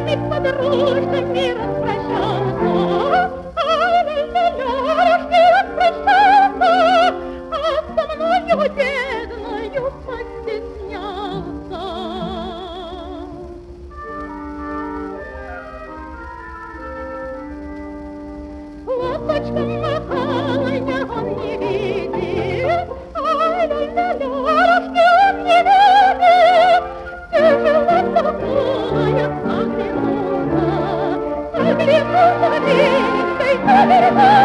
подружками распрощаться. Ай-ля-ля-ля, не распрощаться, а со мною бедною постесняться. Лапочком махала я, он не видит. Ай-ля-ля-ля, он не видит. Тяжело такая оглянула, оглянула речкой,